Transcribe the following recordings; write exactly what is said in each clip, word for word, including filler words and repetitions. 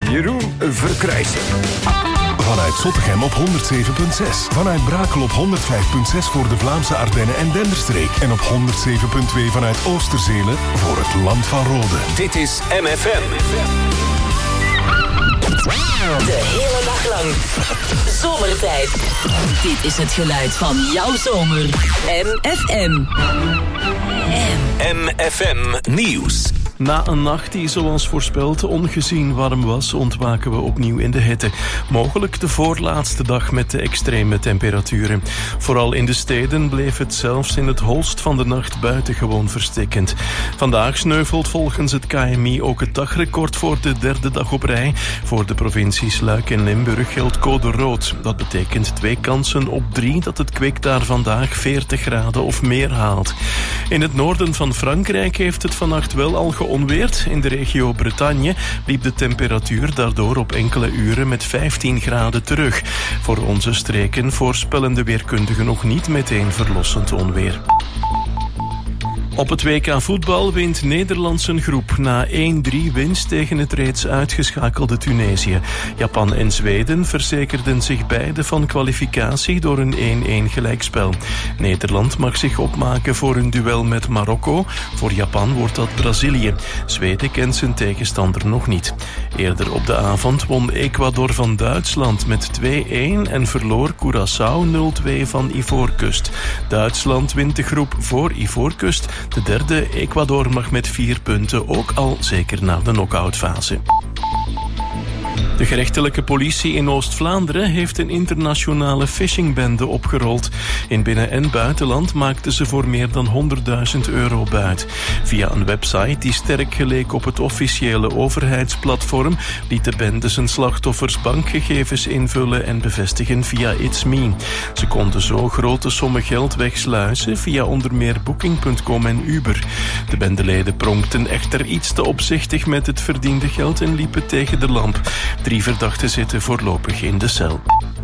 Jeroen Verkrijsen. Vanuit Zottegem op honderd zeven komma zes. Vanuit Brakel op honderd vijf komma zes voor de Vlaamse Ardennen en Denderstreek. En op honderd zeven komma twee vanuit Oosterzelen voor het Land van Rode. Dit is M F M. De hele dag lang. Zomertijd. Dit is het geluid van jouw zomer. M F M. M F M Nieuws. Na een nacht die zoals voorspeld ongezien warm was, ontwaken we opnieuw in de hitte. Mogelijk de voorlaatste dag met de extreme temperaturen. Vooral in de steden bleef het zelfs in het holst van de nacht buitengewoon verstikkend. Vandaag sneuvelt volgens het K M I ook het dagrecord voor de derde dag op rij. Voor de provincies Luik en Limburg geldt code rood. Dat betekent twee kansen op drie dat het kwik daar vandaag veertig graden of meer haalt. In het noorden van Frankrijk heeft het vannacht wel al geonweerd. In de regio Bretagne liep de temperatuur daardoor op enkele uren met vijftien graden terug. Voor onze streken voorspellen de weerkundigen nog niet meteen verlossend onweer. Op het W K voetbal wint Nederland zijn groep na één drie winst tegen het reeds uitgeschakelde Tunesië. Japan en Zweden verzekerden zich beide van kwalificatie door een één-één gelijkspel. Nederland mag zich opmaken voor een duel met Marokko. Voor Japan wordt dat Brazilië. Zweden kent zijn tegenstander nog niet. Eerder op de avond won Ecuador van Duitsland met twee-één en verloor Curaçao nul twee van Ivoorkust. Duitsland wint de groep voor Ivoorkust. De derde, Ecuador, mag met vier punten ook al zeker naar de knock-outfase. De gerechtelijke politie in Oost-Vlaanderen heeft een internationale phishingbende opgerold. In binnen- en buitenland maakten ze voor meer dan honderdduizend euro buit. Via een website die sterk geleek op het officiële overheidsplatform liet de bende zijn slachtoffers bankgegevens invullen en bevestigen via It's Me. Ze konden zo grote sommen geld wegsluizen via onder meer Booking punt com en Uber. De bendeleden pronkten echter iets te opzichtig met het verdiende geld en liepen tegen de lamp. Drie verdachten zitten voorlopig in de cel.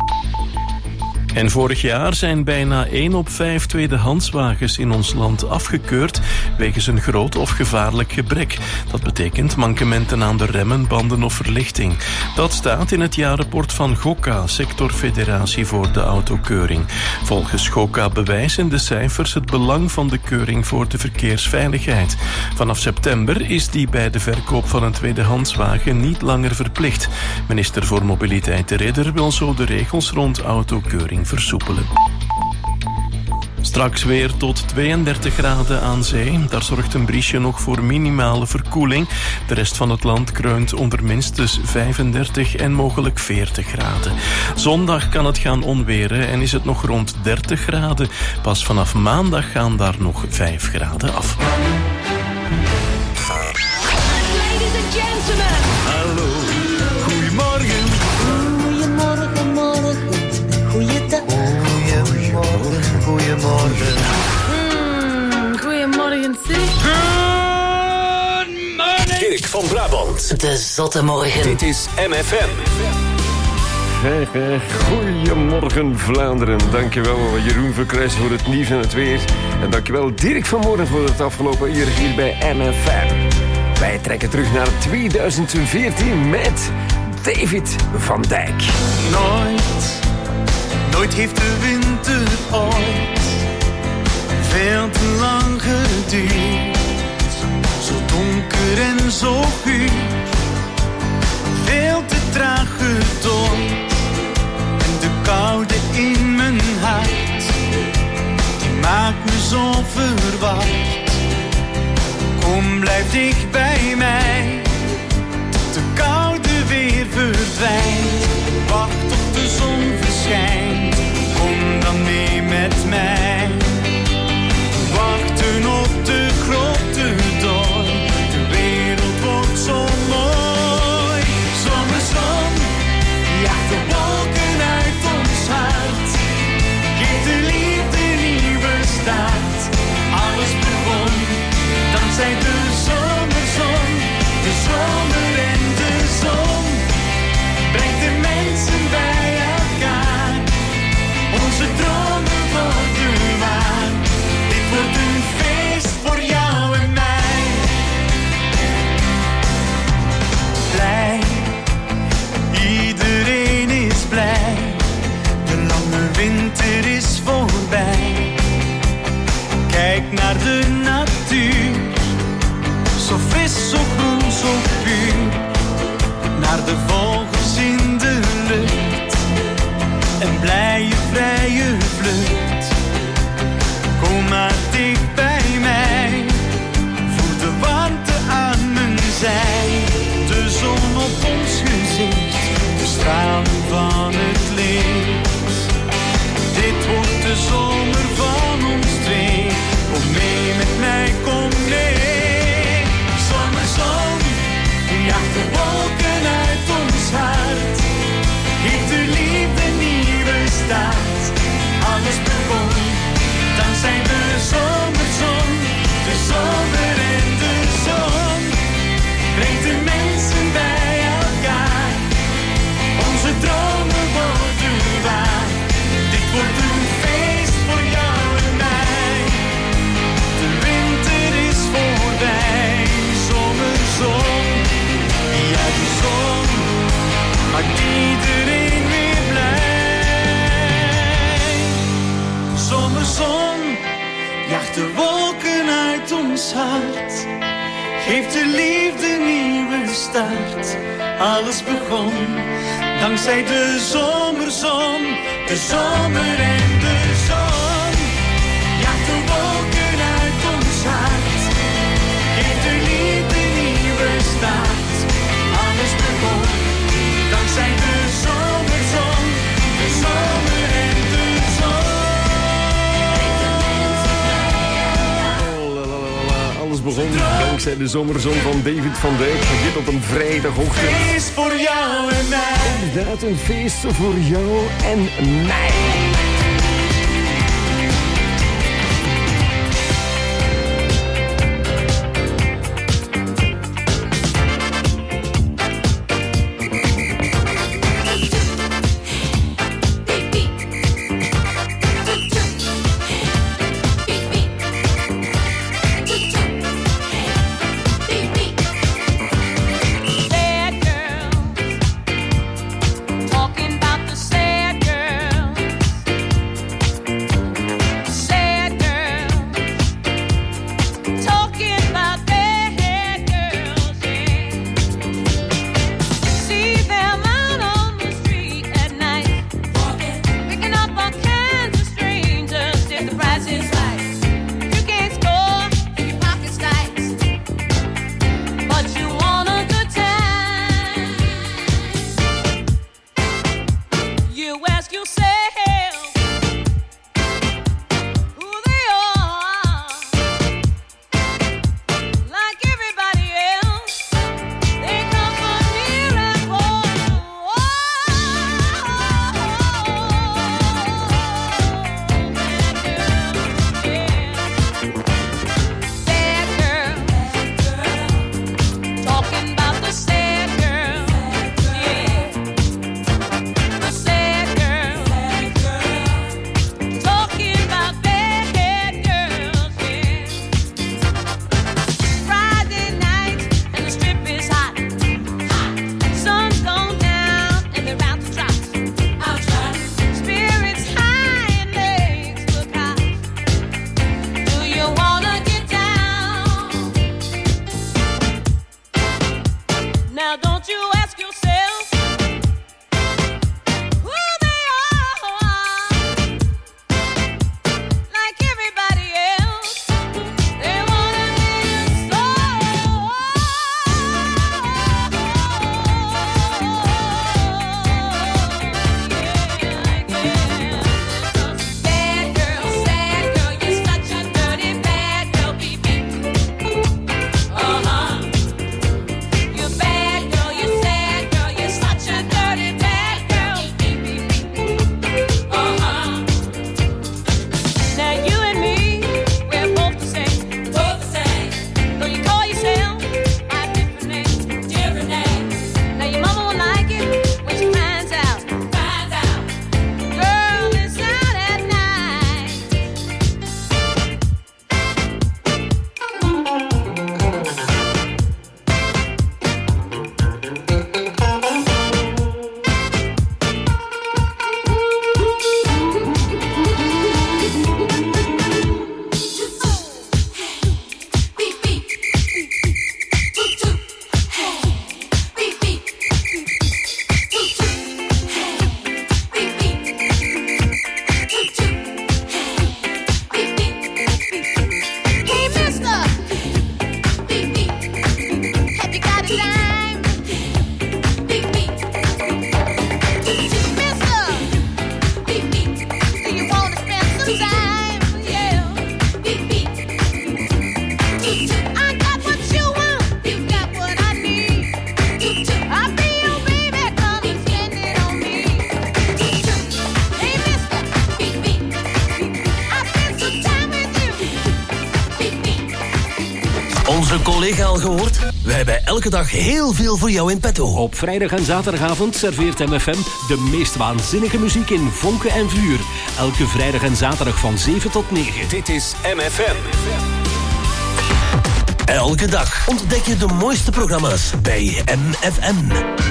En vorig jaar zijn bijna één op vijf tweedehandswagens in ons land afgekeurd wegens een groot of gevaarlijk gebrek. Dat betekent mankementen aan de remmen, banden of verlichting. Dat staat in het jaarrapport van GOKA, Sectorfederatie voor de Autokeuring. Volgens GOKA bewijzen de cijfers het belang van de keuring voor de verkeersveiligheid. Vanaf september is die bij de verkoop van een tweedehandswagen niet langer verplicht. Minister voor Mobiliteit De Ridder wil zo de regels rond autokeuring versoepelen. Straks weer tot tweeëndertig graden aan zee. Daar zorgt een briesje nog voor minimale verkoeling. De rest van het land kreunt onder minstens vijfendertig en mogelijk veertig graden. Zondag kan het gaan onweren en is het nog rond dertig graden. Pas vanaf maandag gaan daar nog vijf graden af. Ladies and gentlemen. Hallo, goedemorgen. Goedemorgen, morgen. Goeiedag. Goedemorgen, goedemorgen. Mm, goedemorgen, zeg. Dirk van Brabant. De zotte morgen. Dit is M F M. Goedemorgen Vlaanderen. Dankjewel Jeroen Verkrijsen voor het nieuws en het weer. En dankjewel Dirk van Moorden voor het afgelopen uur hier bij M F M. Wij trekken terug naar tweeduizend veertien met David van Dijk. Nooit, nooit heeft de winter ooit veel te lang geduurd. Zo donker en zo guur, veel te traag gedooid. En de koude in mijn hart, die maakt me zo verward. Kom, blijf dicht bij mij, tot de koude weer verdwijnt. Wacht tot de zon verschijnt, kom dan mee met mij. Wachten op de grote dooi, de wereld wordt zo mooi. Zomerzon, jaagt de wolken uit ons hart. Geef de liefde nieuwe start. Alles begon dankzij de zomerzon. de vogels in de lucht. Een blije, vrije vlucht. Kom maar dicht bij mij. Voel de warmte aan mijn zij. De zon op ons gezicht. De stralen van het licht. Dit wordt de zomer van ons twee. Kom mee met mij, kom mee. Zomerzon, jaagt de wolken uit ons hart. Geeft de liefde nieuwe start. Alles begon, dankzij de zomerzon. De zomer en de zon. Brengt de mensen bij elkaar. Onze dromen worden waar. Dit wordt een feest voor jou en mij. De winter is voorbij. Zomerzon, ja de zon maakt iedereen weer blij. Zomerzon jaagt de wolken uit ons hart. Geeft de liefde nieuwe start. Alles begon dankzij de zomerzon. De zomer en de zon. Jaagt de wolken uit ons hart. Geeft de liefde nieuwe start. Alles begon dankzij de zomerzon. De zomer en de zon. Alles begon dankzij de zomerzon van David van Dijk. Dit op een vrijdagochtend. Feest voor jou en mij. Inderdaad, een feest voor jou en mij. Talking about the sad girls Collega al gehoord? Wij hebben elke dag heel veel voor jou in petto. Op vrijdag en zaterdagavond serveert M F M de meest waanzinnige muziek in vonken en vuur. Elke vrijdag en zaterdag van zeven tot negen. Dit is M F M. Elke dag ontdek je de mooiste programma's bij M F M.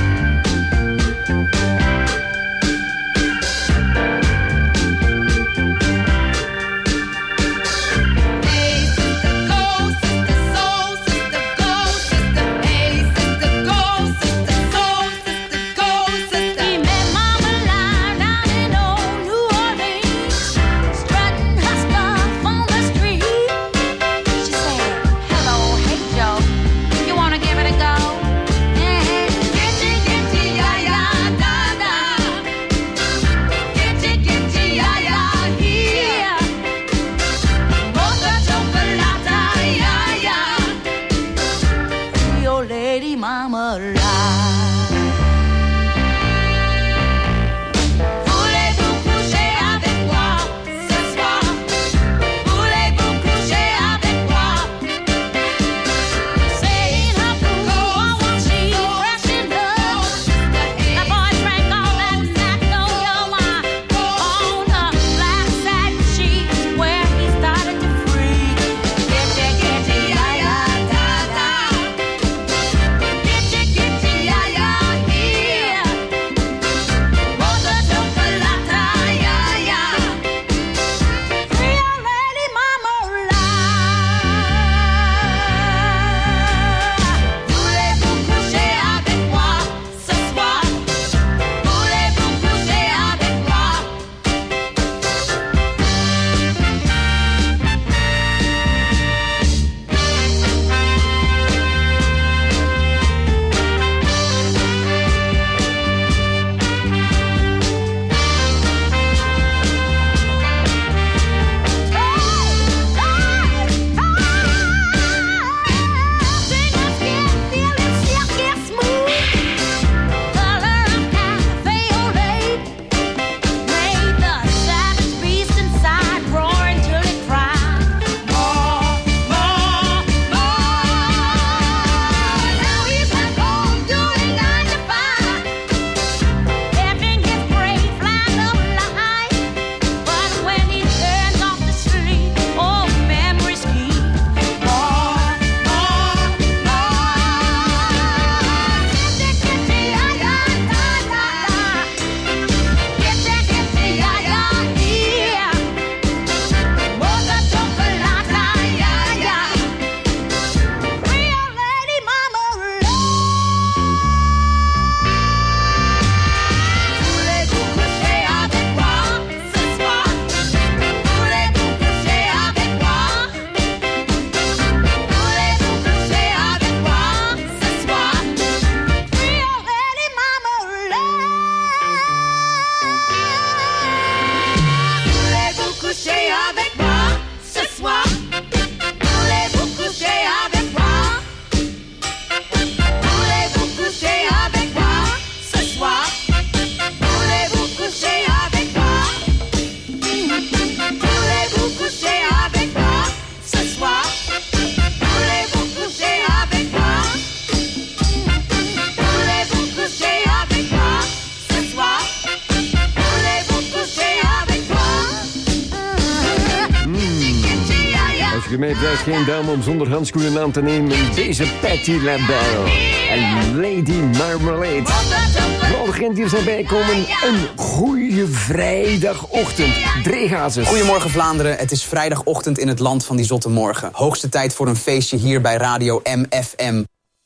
Blijft geen dame om zonder handschoenen aan te nemen. Deze Patti LaBelle en Lady Marmalade. Vooral degenen die er zijn bijkomen, een goede vrijdagochtend. Dreegazes. Goedemorgen Vlaanderen, het is vrijdagochtend in het land van die zotte morgen. Hoogste tijd voor een feestje hier bij Radio M F M.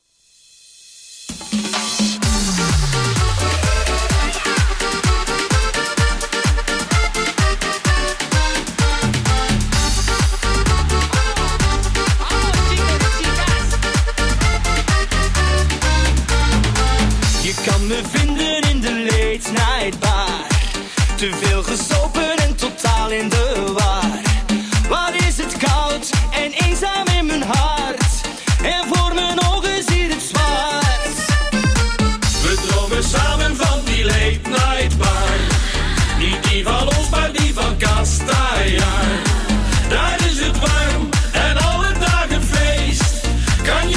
Me vinden in de late night bar. Te veel gesopen en totaal in de war. Waar is het koud en eenzaam in mijn hart. En voor mijn ogen ziet het zwart. We dromen samen van die late night bar. Niet die van ons, maar die van Castajar. Daar is het warm en alle dagen feest. Kan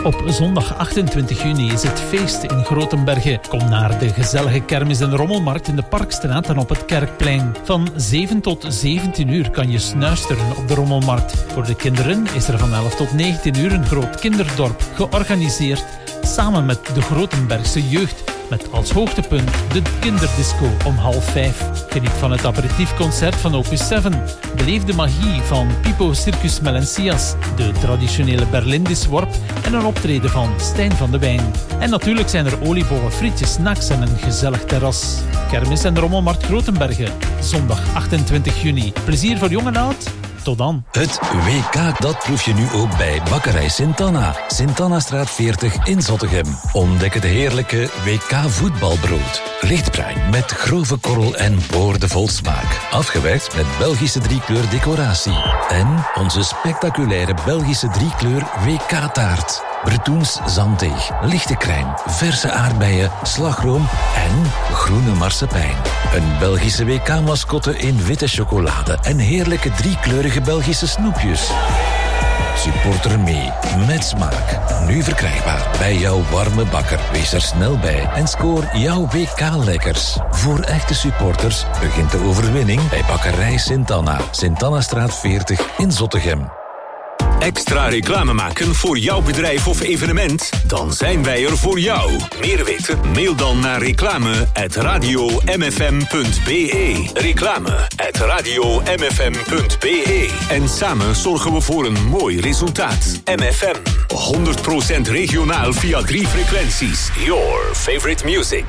Op zondag achtentwintig juni is het feest in Grotenbergen. Kom naar de gezellige kermis- en rommelmarkt in de Parkstraat en op het Kerkplein. Van zeven tot zeventien uur kan je snuisteren op de rommelmarkt. Voor de kinderen is er van elf tot negentien uur een groot kinderdorp georganiseerd samen met de Grotenbergse jeugd. Met als hoogtepunt de kinderdisco om half vijf. Geniet van het aperitiefconcert van Opus zeven. Beleef de magie van Pipo Circus Melencias, de traditionele Berlindisworp en een optreden van Stijn van de Wijn. En natuurlijk zijn er oliebollen, frietjes, snacks en een gezellig terras. Kermis en Rommelmarkt Grotenbergen, zondag achtentwintig juni. Plezier voor jong en oud. Tot dan. Het W K, dat proef je nu ook bij Bakkerij Sint-Anna. Sint-Anna-straat veertig in Zottegem. Ontdek het heerlijke W K voetbalbrood. Lichtbruin met grove korrel en boordevol smaak. Afgewerkt met Belgische driekleur decoratie. En onze spectaculaire Belgische driekleur W K-taart. Bretoens zanddeeg, lichte crème, verse aardbeien, slagroom en groene marsepein. Een Belgische W K-mascotte in witte chocolade en heerlijke driekleurige Belgische snoepjes. Supporter mee, met smaak. Nu verkrijgbaar bij jouw warme bakker. Wees er snel bij en scoor jouw W K-lekkers. Voor echte supporters begint de overwinning bij Bakkerij Sint-Anna. Sint-Anna-straat veertig in Zottegem. Extra reclame maken voor jouw bedrijf of evenement? Dan zijn wij er voor jou. Meer weten? Mail dan naar reclame at radio m f m punt b e. Reclame at radio m f m punt b e. En samen zorgen we voor een mooi resultaat. M F M, honderd procent regionaal via drie frequenties. Your favorite music.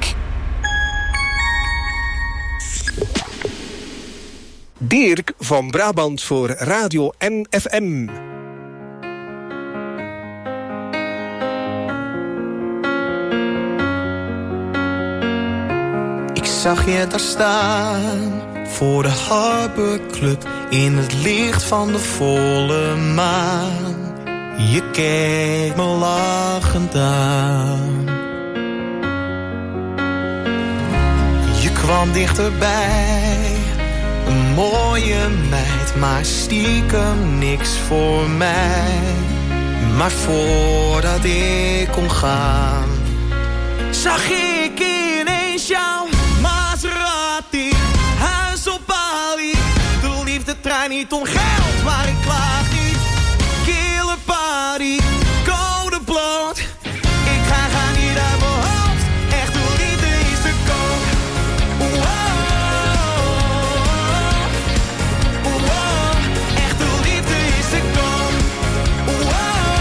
Dirk van Brabant voor Radio M F M. Ik zag je daar staan voor de Harbor Club in het licht van de volle maan. Je keek me lachend aan. Je kwam dichterbij, een mooie meid, maar stiekem niks voor mij. Maar voordat ik kon gaan, zag ik ineens jouw Maserati, huis op Bali. De liefde draait niet om geld, maar ik klaag niet. Killer party, code bloot. Ik ga gaan niet uit mijn hoofd. Echt de liefde is te koop. Wow. Wow. Echt de liefde is te koop. Wow.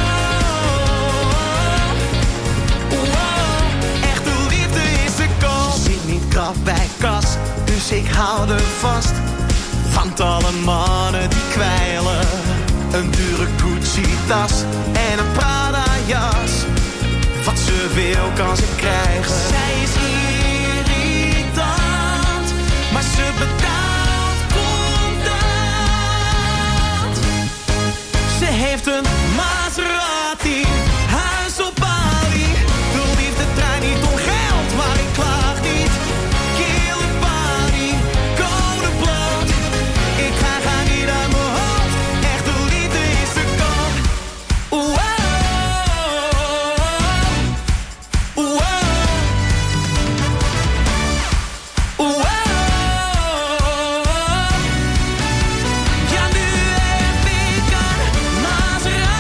Wow. Echt de liefde is te koop. Je zit niet kaf bij kas, dus ik hou er vast. Want alle mannen die kwijlen, een dure Gucci-tas en een Prada-jas. Wat ze wil kan ze krijgen. Zij is irritant, maar ze betaalt contant. Ze heeft een Maserati, huis op Bali. De liefde draait niet om geld, maar ik klaag niet. Killer party, code bloot. Ik ga gaan niet uit mijn hoofd. Echt de liefde is te koop. Wow. Wow. Wow. Ja, nu heb ik een Maserati.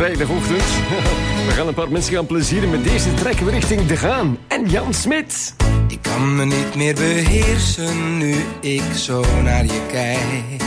vrijdagochtend. We gaan een paar mensen gaan plezieren met deze trekken we richting De Gaan en Jan Smit. Ik kan me niet meer beheersen nu ik zo naar je kijk.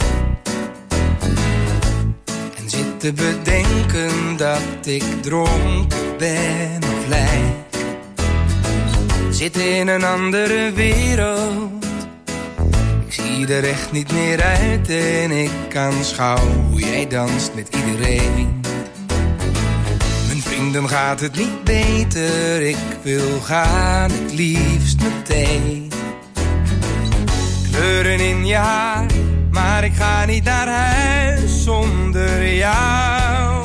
En zit te bedenken dat ik dronken ben of lijk. Zit in een andere wereld. Ik zie er echt niet meer uit en ik aanschouw hoe jij danst met iedereen. Mijn vrienden gaat het niet beter, ik wil gaan het liefst meteen. Kleuren in je haar, maar ik ga niet naar huis zonder jou.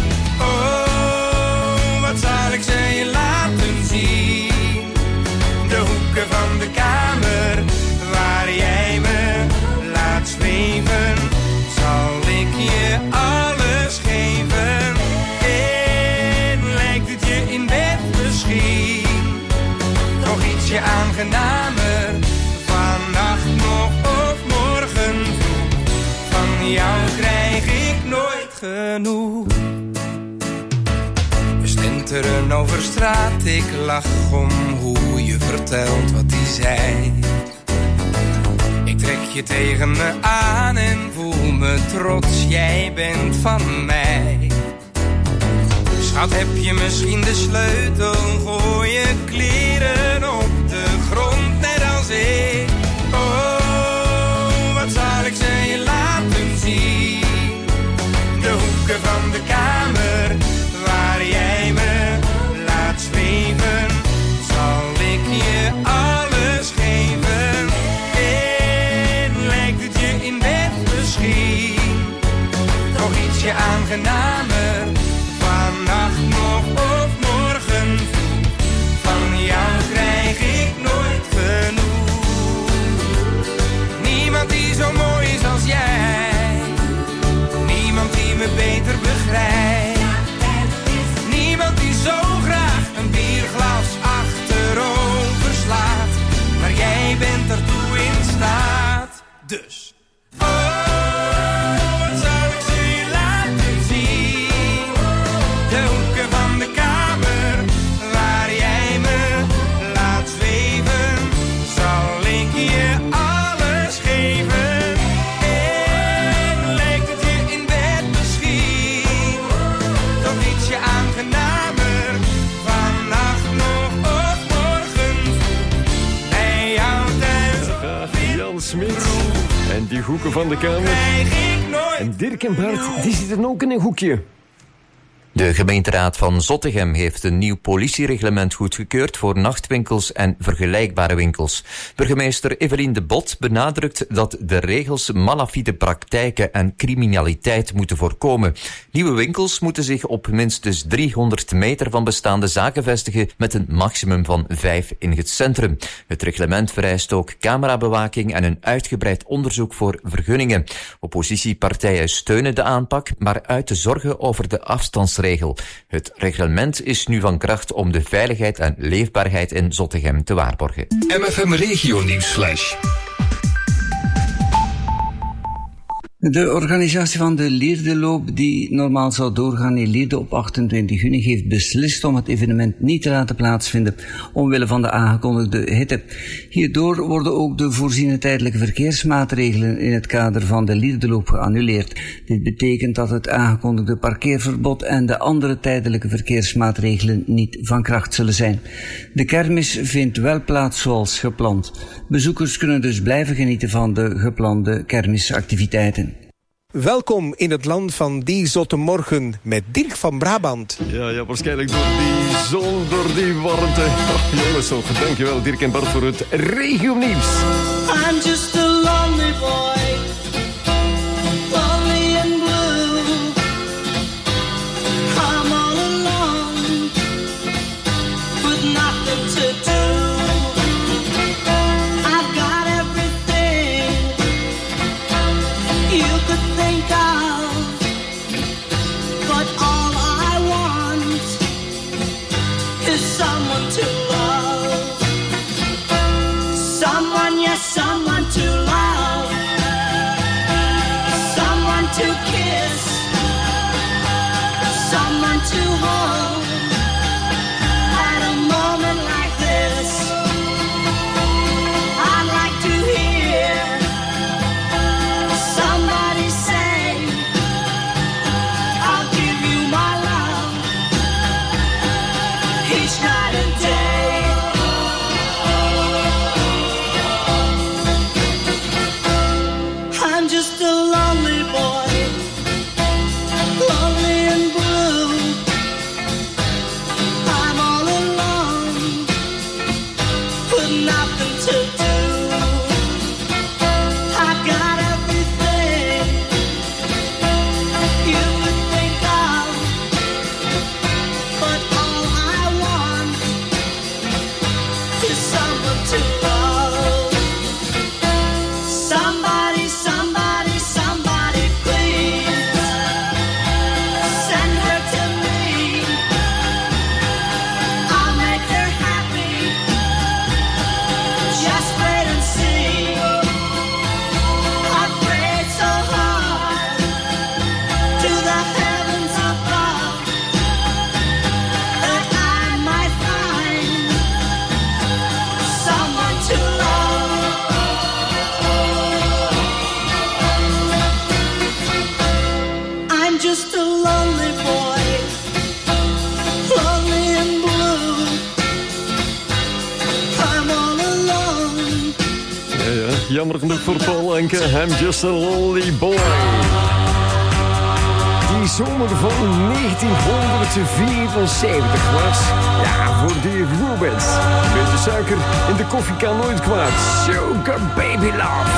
Oh, wat zal ik ze je laten zien? De hoeken van de kamer waar jij me laat zweven, zal ik je alles geven. En lijkt het je in bed misschien nog ietsje aangenamer? Vannacht nog of morgen vroeg, van jou krijg ik nooit genoeg. We slenteren over straat, ik lach om hoe je vertelt wat hij zei. Ik trek je tegen me aan en voel me trots, jij bent van mij. Schat, heb je misschien de sleutel, gooi je kleren op de grond net als ik. Oh, wat zal ik ze je laten zien? De hoeken van de kamer waar jij me laat zweven, zal ik je alles geven. En lijkt het je in bed misschien nog ietsje aangenamer? Vannacht nog of morgen vroeg, van jou krijg ik nooit genoeg. Niemand die zo mooi is als jij, niemand die me beter begrijpt. Niemand die zo graag een bierglas achterover slaat, maar jij bent ertoe in staat. Dus Smit. En die hoeken van de kamer. En Dirk en Bart, die zitten ook in een hoekje. De gemeenteraad van Zottegem heeft een nieuw politiereglement goedgekeurd voor nachtwinkels en vergelijkbare winkels. Burgemeester Evelien de Bot benadrukt dat de regels malafide praktijken en criminaliteit moeten voorkomen. Nieuwe winkels moeten zich op minstens driehonderd meter van bestaande zaken vestigen met een maximum van vijf in het centrum. Het reglement vereist ook camerabewaking en een uitgebreid onderzoek voor vergunningen. Oppositiepartijen steunen de aanpak, maar uiten zorgen over de afstandsregels. Het reglement is nu van kracht om de veiligheid en leefbaarheid in Zottegem te waarborgen. M F M Regio Nieuwsflash. De organisatie van de Lierdeloop, die normaal zou doorgaan in Lierde op achtentwintig juni, heeft beslist om het evenement niet te laten plaatsvinden, omwille van de aangekondigde hitte. Hierdoor worden ook de voorziene tijdelijke verkeersmaatregelen in het kader van de Lierdeloop geannuleerd. Dit betekent dat het aangekondigde parkeerverbod en de andere tijdelijke verkeersmaatregelen niet van kracht zullen zijn. De kermis vindt wel plaats zoals gepland. Bezoekers kunnen dus blijven genieten van de geplande kermisactiviteiten. Welkom in het land van die zotte morgen met Dirk van Brabant. Ja, ja, waarschijnlijk door die zon, door die warmte. Oh, jongens, toch, dankjewel Dirk en Bart voor het regio-nieuws. I'm just a lonely boy, lonely and blue. I'm all alone, with nothing to do. I've got everything you could think of, but all I want is someone to love. Someone, yes, someone to love. went to home at a moment like this. I'd like to hear somebody say, I'll give you my love each night and day. I'm just a lonely boy, lonely and blue. I'm all alone with nothing to do. I got everything you would think of, but all I want is someone to love. Somebody, somebody, somebody, please send her to me. I'll make her happy. Just wait and see. I prayed so hard to the heavens above that I might find someone to love. I'm just a lonely boy, lonely and blue. I'm all alone. Ja, ja. Jammer genoeg voor Paul Anke. I'm just a lonely boy. Die zomer van negentienhonderdvierenzeventig was, ja, voor die Rubens. Beetje suiker in de koffie kan nooit kwaad. Sugar Baby Love.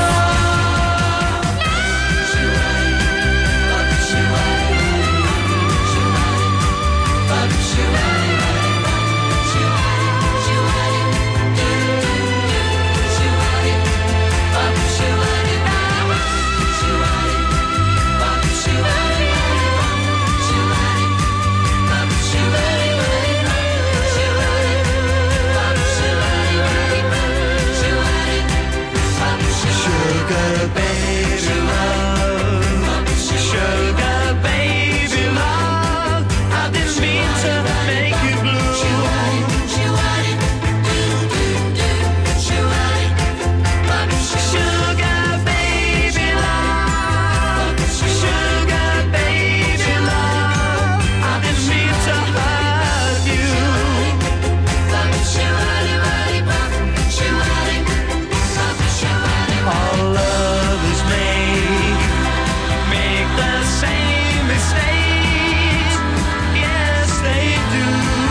Sugar baby love, sugar baby love, I didn't mean to make you blue. Sugar baby love, sugar baby love, I didn't mean to hurt you. All lovers make, make the same mistakes. Yes, they do.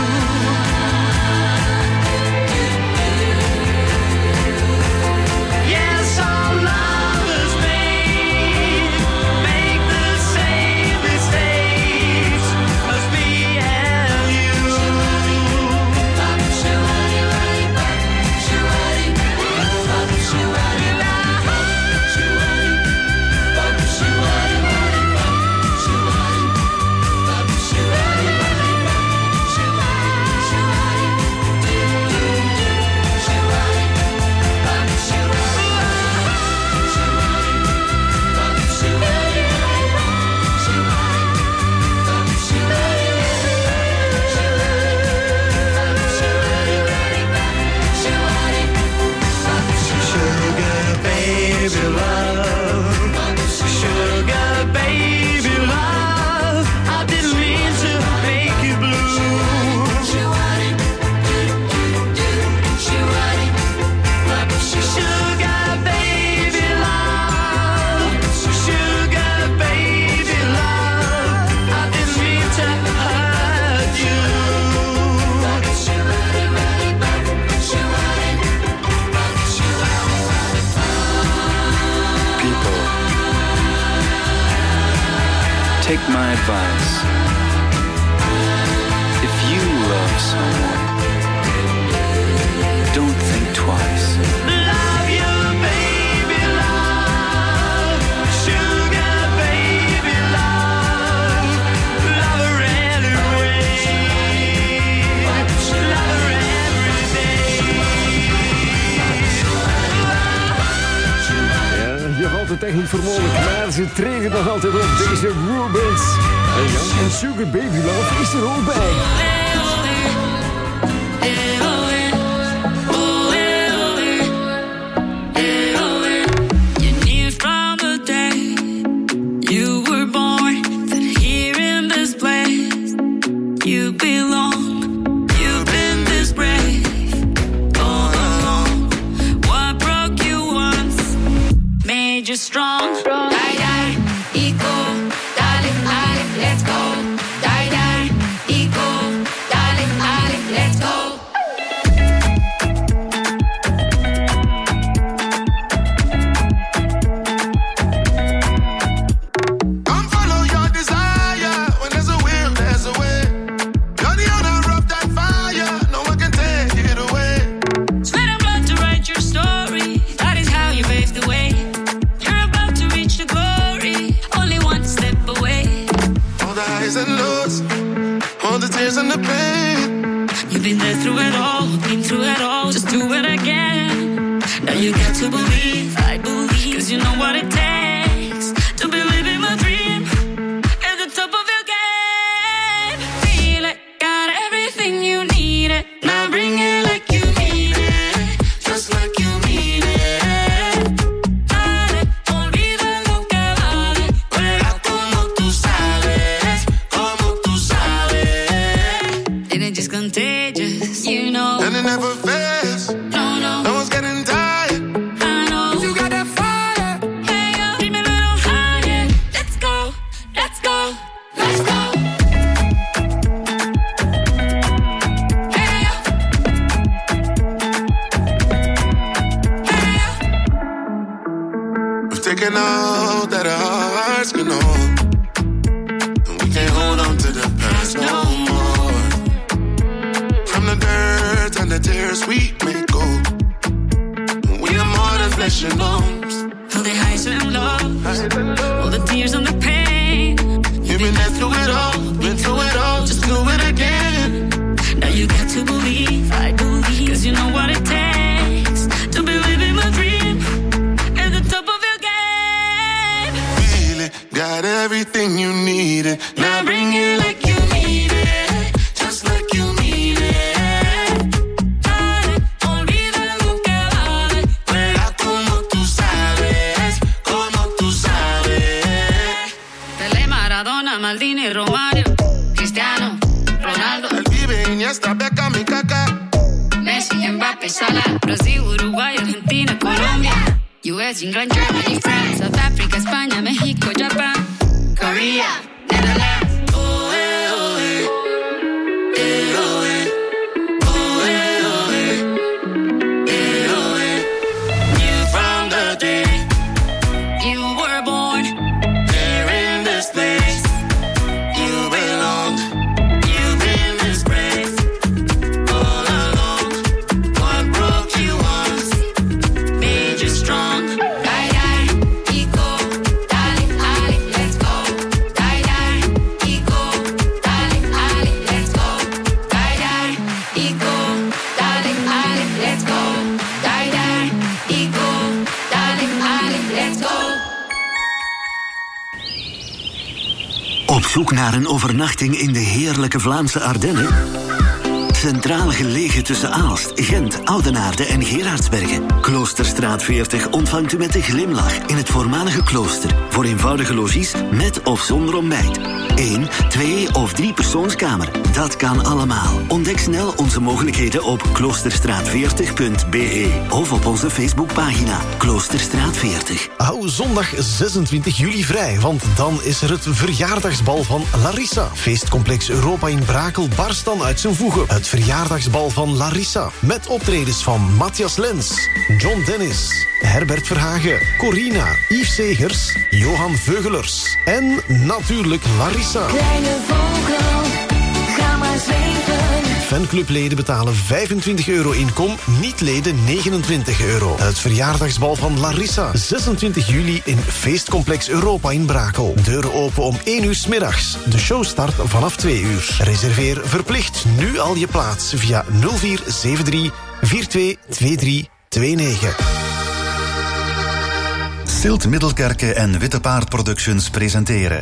Yes, all lovers make, make the same mistakes. Must be and you. Sugar baby love, sugar baby love, I didn't mean to make you blue. Sugar baby love, sugar baby love, I didn't mean to hurt you. People, take my advice. If you love someone, don't think twice. Love you, baby love, sugar baby love, love her anyway, love her every day. Ja, je valt het echt niet voor mogelijk, maar ze treden nog altijd op deze Rubens. En ja, en Sugar Baby Love is er ook bij. You belong, you've been this brave all along. What broke you once made you strong. Die, die, eco, darling, darling, let's go. Die, die, eco, darling, darling, let's go. Come follow your desire. When there's a will, there's a way. And lows, all the tears and the pain. You've been there through it all, been through it all. Just do it again. Now you got to believe, I believe, cause you know what it takes to be living my dream at the top of your game. Feel it, got everything you need it. Now bring it like you mean it, just like you mean it. Dale, olvida lo que vale, juega como tú sabes. Just contagious, you know. And it never fails. No, no. No one's getting tired. I know. You got that fire. Hey, yo, keep me a little higher. Let's go, let's go, let's go. Hey, yo. Hey, yo. We've taken all that our hearts can hold. And we can't hold on to the past no more. From the dirt and the tears we may go. We are more than flesh and bones. All the highs and lows, all the tears and the pain. You've been there through it all, been through it all. Just do it again. Now you got to believe, I believe, cause you know what it takes to be living my dream at the top of your game. Feel it, got everything you needed. Now bring it like you need it, just like you mean it. Maldini, Romario, Cristiano, Ronaldo, El Pibe, Iniesta, Beckham y Kaká, Messi, Mbappé, Salah, Brasil, Uruguay, Argentina, Colombia, U S, England, Germany, France, South Africa, España, México, Japan, Korea, Netherlands. Oh, eh, oh, eh. Eh, oh, eh. Oh, eh, oh, eh. Eh, oh, eh. You from the day you were born, there in this place. Op zoek naar een overnachting in de heerlijke Vlaamse Ardennen? Centraal gelegen tussen Aalst, Gent, Oudenaarde en Gerardsbergen. Kloosterstraat veertig ontvangt u met een glimlach in het voormalige klooster. Voor eenvoudige logies met of zonder ontbijt. Eén, twee of drie persoonskamer. Dat kan allemaal. Ontdek snel onze mogelijkheden op kloosterstraat veertig punt b e of op onze Facebookpagina Kloosterstraat veertig. Hou zondag zesentwintig juli vrij, want dan is er het verjaardagsbal van Larissa. Feestcomplex Europa in Brakel barst dan uit zijn voegen. Het verjaardagsbal van Larissa. Met optredens van Matthias Lens, John Dennis, Herbert Verhagen, Corina, Yves Segers, Johan Veugelers en natuurlijk Larissa. Kleine vogel, ga maar zweven. Fanclubleden betalen vijfentwintig euro inkom, niet-leden negenentwintig euro. Het verjaardagsbal van Larissa. zesentwintig juli in Feestcomplex Europa in Brakel. Deuren open om één uur 's middags. De show start vanaf twee uur. Reserveer verplicht nu al je plaats via nul vier zeven drie vier twee twee drie twee negen. Stilt Middelkerke en Witte Paard Productions presenteren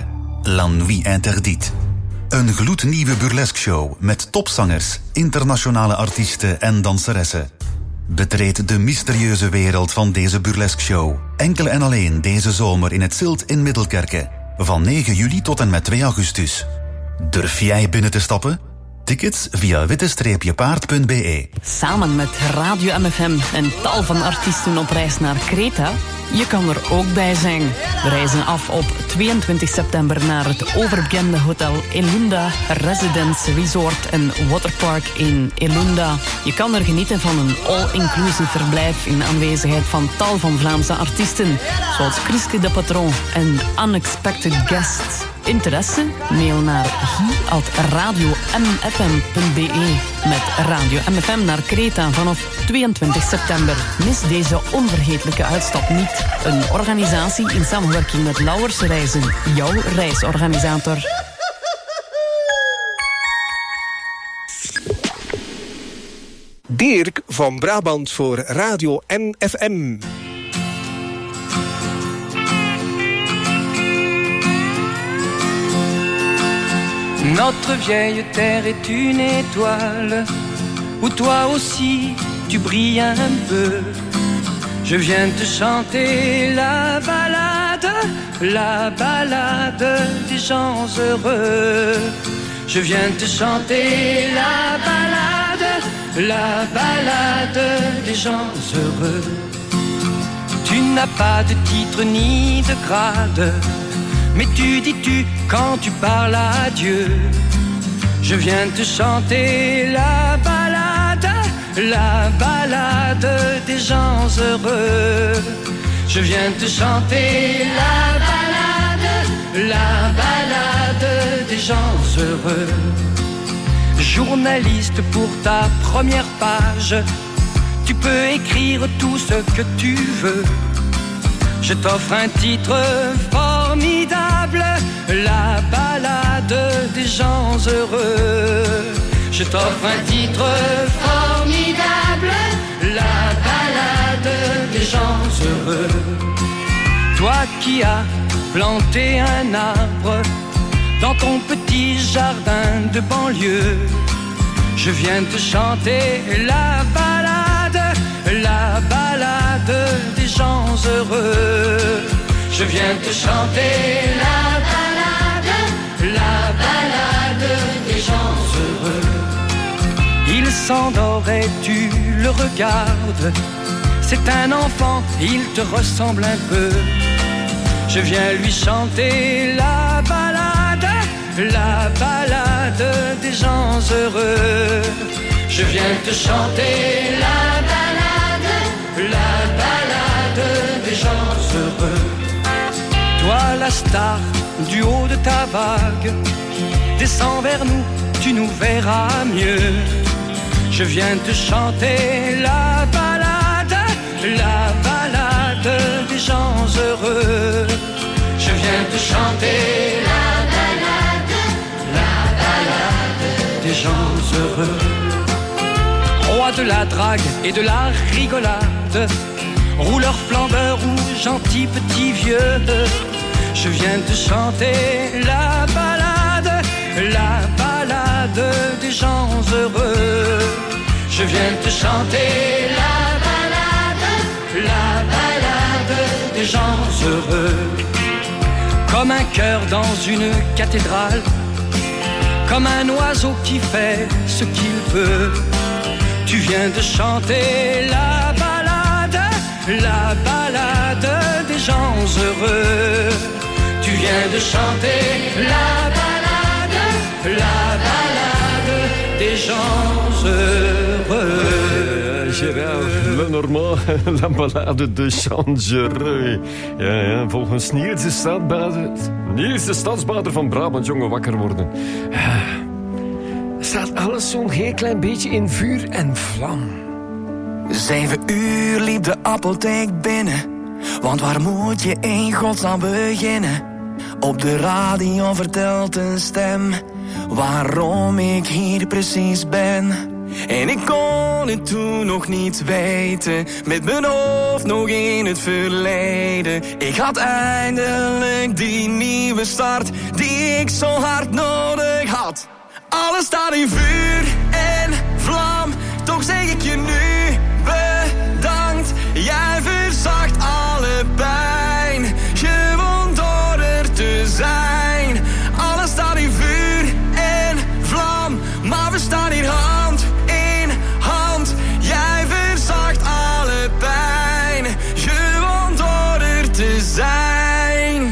La Nuit Interdite. Een gloednieuwe burlesque show met topzangers, internationale artiesten en danseressen. Betreed de mysterieuze wereld van deze burlesque show. Enkel en alleen deze zomer in het Zilt in Middelkerke. Van negen juli tot en met twee augustus. Durf jij binnen te stappen? Tickets via witte paard punt b e. Samen met Radio M F M en tal van artiesten op reis naar Kreta. Je kan er ook bij zijn. We reizen af op tweeëntwintig september naar het overbekende hotel Elunda Residence Resort en Waterpark in Elunda. Je kan er genieten van een all-inclusive verblijf in aanwezigheid van tal van Vlaamse artiesten, zoals Chriske de Patron en Unexpected Guests. Interesse? Mail naar guy at radio m f m punt b e met Radio M F M naar Kreta vanaf tweeëntwintig september. Mis deze onvergetelijke uitstap niet. Een organisatie in samenwerking met Lauwers Reizen, jouw reisorganisator. Dirk van Brabant voor Radio M F M. Notre vieille terre est une étoile, où toi aussi tu brilles un peu. Je viens te chanter la ballade, la ballade des gens heureux. Je viens te chanter la ballade, la ballade des gens heureux. Tu n'as pas de titre ni de grade, mais tu dis tu quand tu parles à Dieu. Je viens te chanter la ballade, la ballade des gens heureux. Je viens te chanter la ballade, la ballade des gens heureux. Journaliste pour ta première page, tu peux écrire tout ce que tu veux. Je t'offre un titre formidable, la ballade des gens heureux. Je t'offre un titre formidable, la ballade des gens heureux. Toi qui as planté un arbre dans ton petit jardin de banlieue, je viens te chanter la ballade, la ballade des gens heureux. Je viens te chanter la ballade, la ballade des gens heureux. Il s'endort et tu le regardes, c'est un enfant, il te ressemble un peu. Je viens lui chanter la ballade, la ballade des gens heureux. Je viens te chanter la ballade, la ballade des gens heureux. Toi la star du haut de ta vague, descends vers nous, tu nous verras mieux. Je viens te chanter la ballade, la ballade des gens heureux. Je viens te chanter la ballade, la ballade des gens heureux. Roi de la drague et de la rigolade, rouleur flambeur ou gentil petit vieux, je viens te chanter la ballade, la ballade des gens heureux. Je viens te chanter la ballade, la ballade des gens heureux. Comme un cœur dans une cathédrale, comme un oiseau qui fait ce qu'il veut, tu viens de chanter la ballade, la ballade des gens heureux. Tu viens de chanter la ballade, la ballade des gens heureux. Gérard Lenormand, la ballade de gens heureux. Ja, ja, volgens Niels de Stadsbader, Niels de Stadsbader van Brabant, jongen, wakker worden. Staat alles zo'n heel klein beetje in vuur en vlam. Zeven uur liep de apotheek binnen, want waar moet je in godsnaam beginnen? Op de radio vertelt een stem waarom ik hier precies ben. En ik kon het toen nog niet weten, met mijn hoofd nog in het verleden. Ik had eindelijk die nieuwe start, die ik zo hard nodig had. Alles staat in vuur en vlam, toch zeg ik je nu bedankt. Jij verzacht alle pijn, gewoon door er te zijn. Alles staat in vuur en vlam, maar we staan hier hand in hand. Jij verzacht alle pijn, gewoon door er te zijn.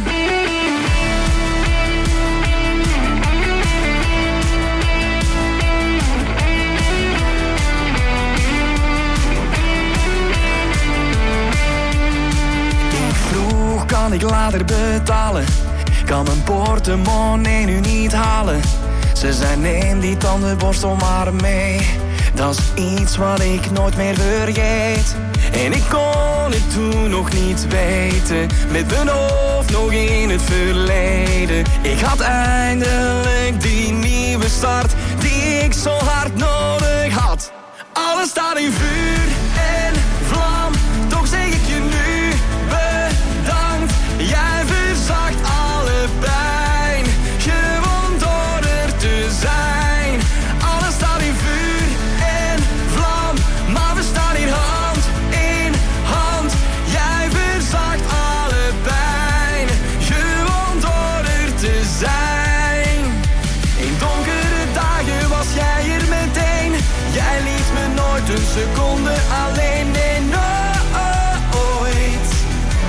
Ik vroeg, kan ik later betalen? Kan mijn portemonnee nu niet halen? Ze zei neem die tandenborstel maar mee. Dat is iets wat ik nooit meer vergeet. En ik kon het toen nog niet weten, met mijn hoofd nog in het verleden. Ik had eindelijk die nieuwe start, die ik zo hard nodig had. Alles staat in vuur en vlam, toch zeg ik je nu bedankt. Jij verzacht alle pijn, gewoon door er te zijn. Alles staat in vuur en vlam, maar we staan hier hand in hand. Jij verzacht alle pijn, gewoon door er te zijn. In donkere dagen was jij er meteen. Jij liet me nooit een seconde alleen. Nee, nooit.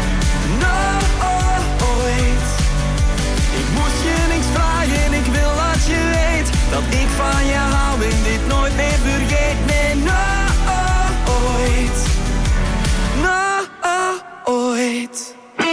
Nooit. Ik moest je niks vragen, ik wil dat je weet dat ik van je hou en dit nooit meer vergeet. Nee, nooit. Nooit.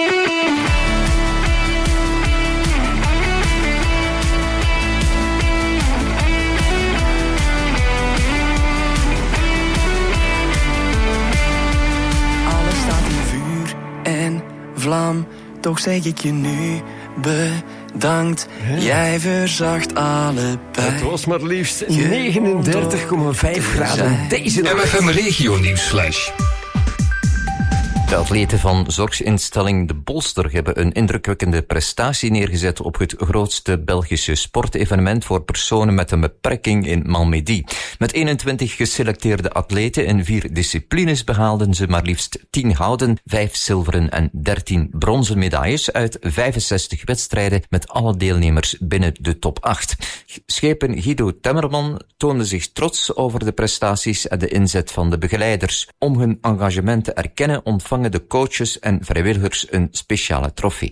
Alles staat in vuur en vlam, toch zeg ik je nu bedankt. Ja. Jij verzacht alle pijn. Het was maar liefst negenendertig komma vijf graden deze dag. M F M Regio Nieuws Flash. De atleten van zorginstelling De Bolster hebben een indrukwekkende prestatie neergezet op het grootste Belgische sportevenement voor personen met een beperking in Malmedy. Met eenentwintig geselecteerde atleten in vier disciplines behaalden ze maar liefst tien gouden, vijf zilveren en dertien bronzen medailles uit vijfenzestig wedstrijden met alle deelnemers binnen de top acht. Schepen Guido Temmerman toonde zich trots over de prestaties en de inzet van de begeleiders. Om hun engagement te erkennen ontvangen de coaches en vrijwilligers een speciale trofee.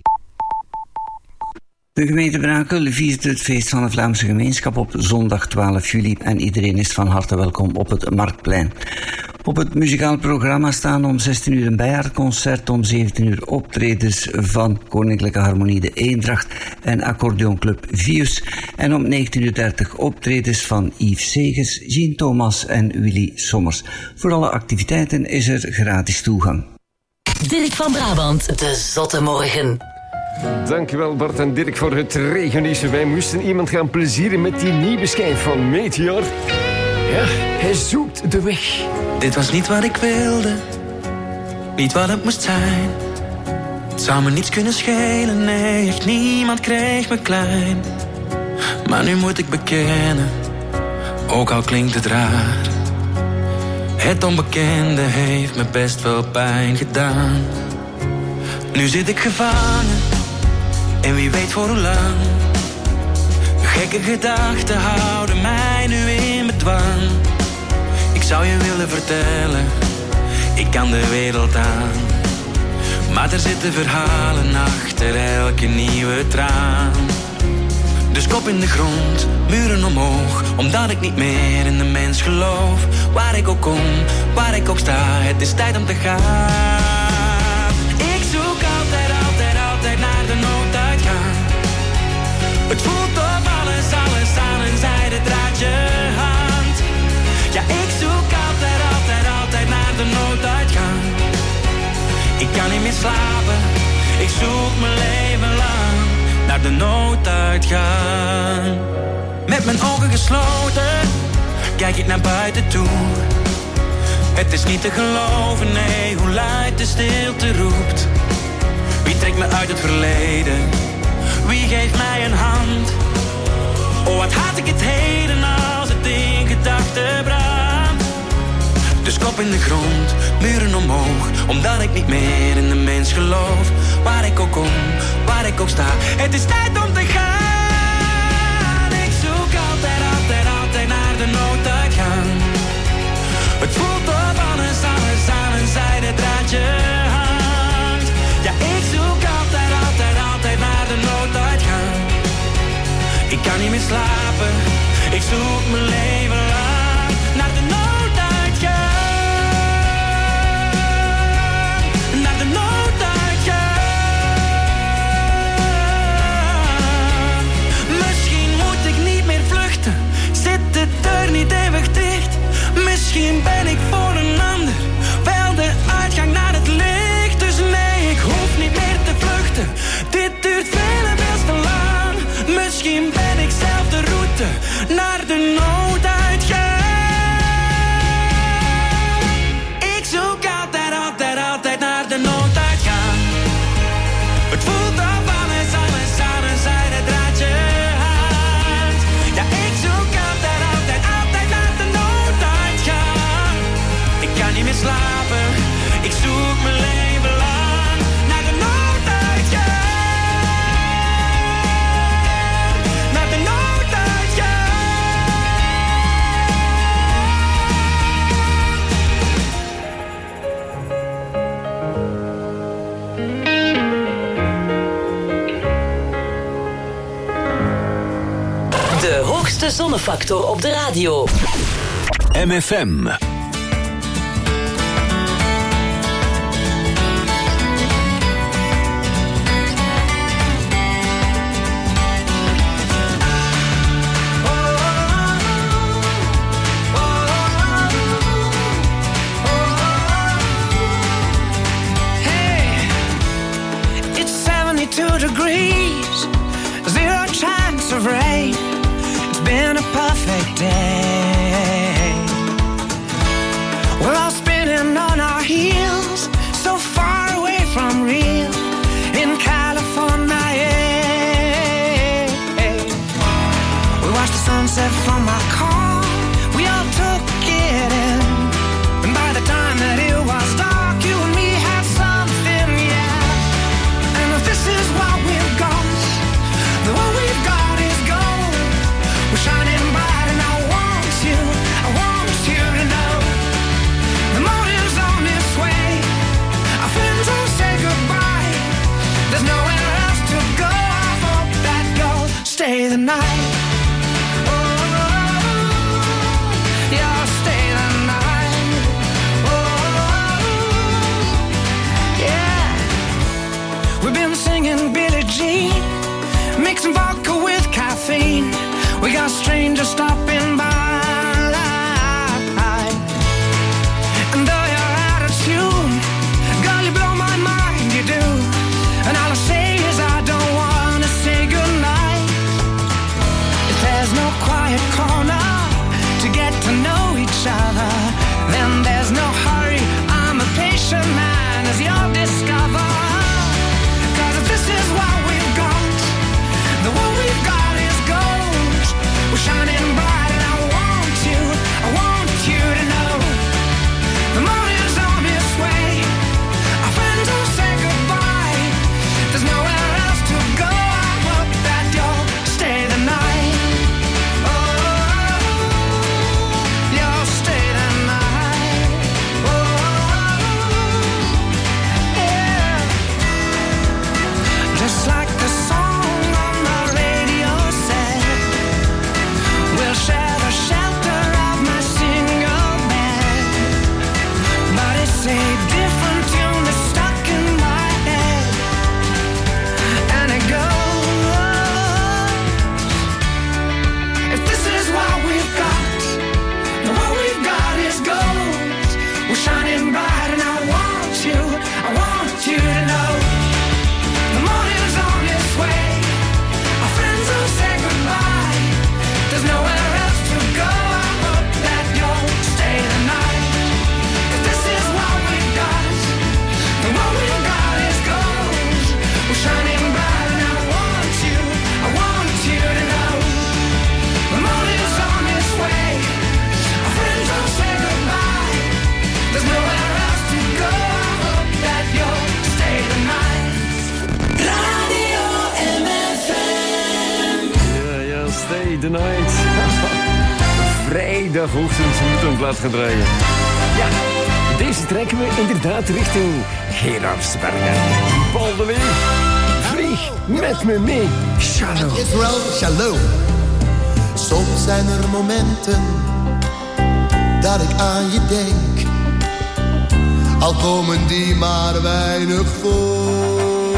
De gemeente Brakel viert het feest van de Vlaamse gemeenschap op zondag twaalf juli en iedereen is van harte welkom op het Marktplein. Op het muzikaal programma staan om zestien uur een bijaardconcert, om zeventien uur optredens van Koninklijke Harmonie de Eendracht en accordeonclub Vius en om negentien uur dertig optredens van Yves Segers, Jean Thomas en Willy Sommers. Voor alle activiteiten is er gratis toegang. Dirk van Brabant, de Zotte Morgen. Dankjewel Bart en Dirk voor het regionieuws. Wij moesten iemand gaan plezieren met die nieuwe schijf van Meteor. Ja, hij zoekt de weg. Dit was niet wat ik wilde, niet wat het moest zijn. Het zou me niets kunnen schelen, nee, echt niemand kreeg me klein. Maar nu moet ik bekennen, ook al klinkt het raar. Het onbekende heeft me best wel pijn gedaan. Nu zit ik gevangen, en wie weet voor hoe lang. Gekke gedachten houden mij nu in bedwang. Ik zou je willen vertellen, ik kan de wereld aan. Maar er zitten verhalen achter elke nieuwe traan. Dus kop in de grond, muren omhoog, omdat ik niet meer in de mens geloof. Waar ik ook kom, waar ik ook sta, het is tijd om te gaan. Ik zoek altijd, altijd, altijd naar de nooduitgang. Het voelt of alles, alles aan een zijden draadje hangt. Ja, ik zoek altijd, altijd, altijd naar de nooduitgang. Ik kan niet meer slapen, ik zoek mijn leven lang naar de nooduitgang. Met mijn ogen gesloten, kijk ik naar buiten toe. Het is niet te geloven, nee, hoe luid de stilte roept. Wie trekt me uit het verleden? Wie geeft mij een hand? Oh, wat haat ik het heden als het in gedachten brandt. Dus kop in de grond, muren omhoog, omdat ik niet meer in de mens geloof. Waar ik ook kom, waar ik ook sta, het is tijd om te gaan. Ik zoek altijd, altijd, altijd naar de nooduitgang. Het voelt op alles, alles aan een zijde draadje hangt. Ja, ik zoek altijd, altijd, altijd naar de nooduitgang. Ik kan niet meer slapen, ik zoek mijn leven lang naar de nooduitgang. Naar de nooduitgang. Misschien moet ik niet meer vluchten, zit de deur niet eeuwig dicht. Misschien ben ik voor een ander wel de uitgang naar het licht. Dus nee, ik hoef niet meer te vluchten, dit duurt veel en veel te lang. Misschien ben ik zelf de route naar de nooduitgang. Ik zoek altijd, altijd, altijd naar de nooduitgang. Het voelt op alles, alles aan een zijde draadje hangt. Ja, ik zoek altijd, altijd, altijd naar de nooduitgang. Ik kan niet meer slapen, ik zoek mijn leven lang naar de nooduitgang. Naar de nooduitgang. De hoogste zonnefactor op de radio. M F M. seventy-two degrees, zero chance of rain. It's been a perfect day. We're all spinning on our heels, so far away from real in California. Yeah. We watched the sunset from our car, we all took it in, and by the time that it was dark, you and me had something, yeah. And this is what we've got, the what we've got is gold. We're shining bright and I want vrijdagochtend moeten gaan draaien. Ja, deze trekken we inderdaad richting Gerardsbergen. Paul de Leeuw, vlieg met me mee. Shalom. Israël, shalom. Soms zijn er momenten dat ik aan je denk, al komen die maar weinig voor.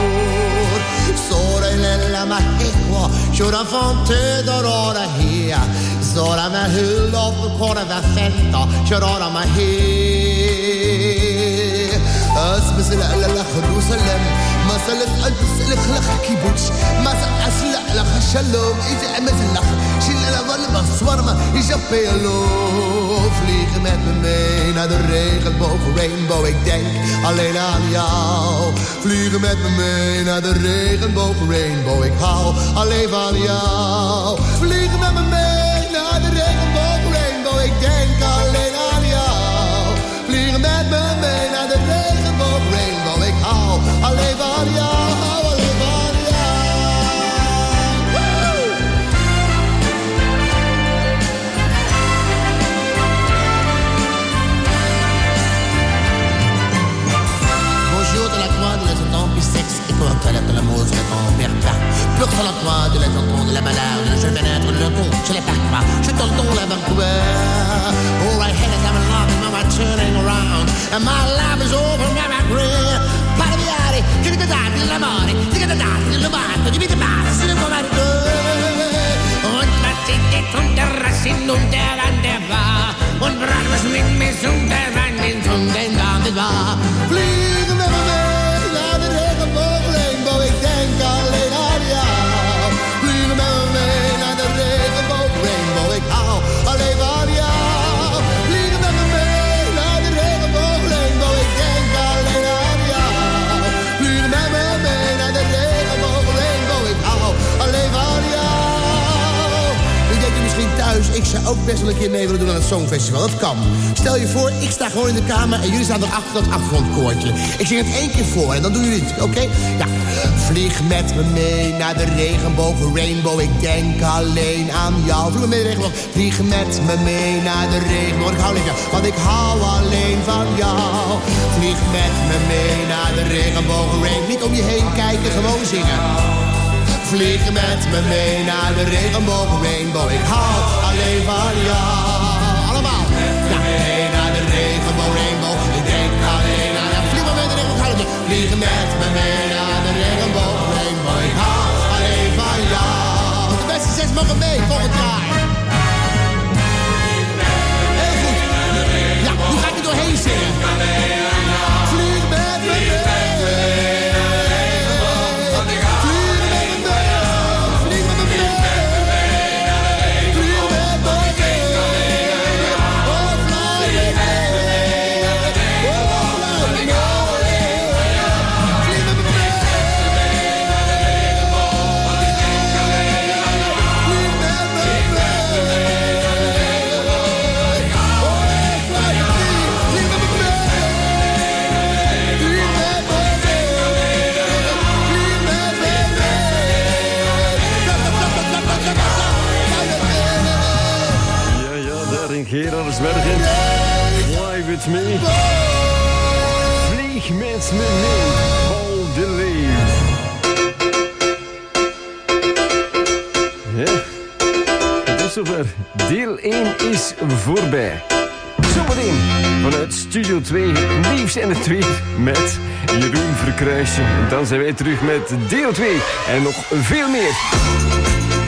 Sorella ma hekwa, shura fonte dorora hea, zora ma hulla op kora va fenta, shura ma hea. Asbis la la la Jerusalem, masalat al-bisl khlakh kibbutz, masal asla la shalom, ija amazlakh, shilla wal baswarma, ija pelo. Vliegen met me mee naar de regenboog, rainbow, ik denk alleen aan jou. Vliegen met me mee naar de regenboog, rainbow, ik hou alleen van jou. Vliegen met me mee naar de regenboog, rainbow, ik denk alleen aan jou. Vliegen met me mee naar de regenboog, rainbow, ik hou alleen van jou. Alleen van jou. Woo! Bonjour de la croix, de la temps puis sexe, et pour toilette de l'amour, je réponds Bertrand. Pleure sur la croix, de la tonton, de la malade, je vais naître le con, je l'ai pas croix, je t'en don la barcoua. All I had is I'm in love, and now I'm turning around, and my life is over, now I'm green. Paraviare, che ti dà l'amore, che ti dà l'amore, che ti dà se ne può vedere. Und was sind die Unterrassen und der Wand der war, und Brand was mit mir zum der Wand in zum den Wand war. Vliegen met me mee naar de regenboog, rainbow, ik denk alleen aan jou. Vliegen met me mee naar de regenboog, rainbow, ik hou alleen van jou. Vliegen met me mee naar de regenboog, rainbow, ik denk alleen aan jou. Vliegen met me mee naar de regenboog, rainbow, ik hou alleen van jou. Nu denk je misschien thuis, ik zou ook best wel een keer mee willen doen aan het Songfestival. Dat kan. Stel je voor, ik sta gewoon in de kamer en jullie staan erachter dat achtergrondkoortje. Ik zing het één keer voor en dan doen jullie het, oké? Okay? Ja. Vlieg met me mee naar de regenboog, rainbow, ik denk alleen aan jou. Vlieg me mee naar de regenboog, vlieg met me mee naar de regenboog. Ik hou alleen van jou, want ik hou alleen van jou. Vlieg met me mee naar de regenboog, rainbow. Niet om je heen kijken, gewoon zingen. Vlieg met me mee naar de regenboog, rainbow, ik hou alleen van jou. Allemaal. Ja, mee naar de regenboog, rainbow, ik denk alleen aan jou. Vlieg maar mee naar de regenboog, hou alleen. Vlieg met me mee naar de regenboog, rainbow, ik hou alleen van jou. De beste zes mogen mee volgend jaar. Heel goed. Ja, nu ga ik er doorheen zingen. Vlieg met me mee. Gerardsbergen, fly with me. Vlieg met me mee, Paul de Leeuw. Ja, het is zover. Deel één is voorbij. Zometeen vanuit Studio twee, het nieuws en het weer met Jeroen Verkruijsen. Dan zijn wij terug met deel twee en nog veel meer.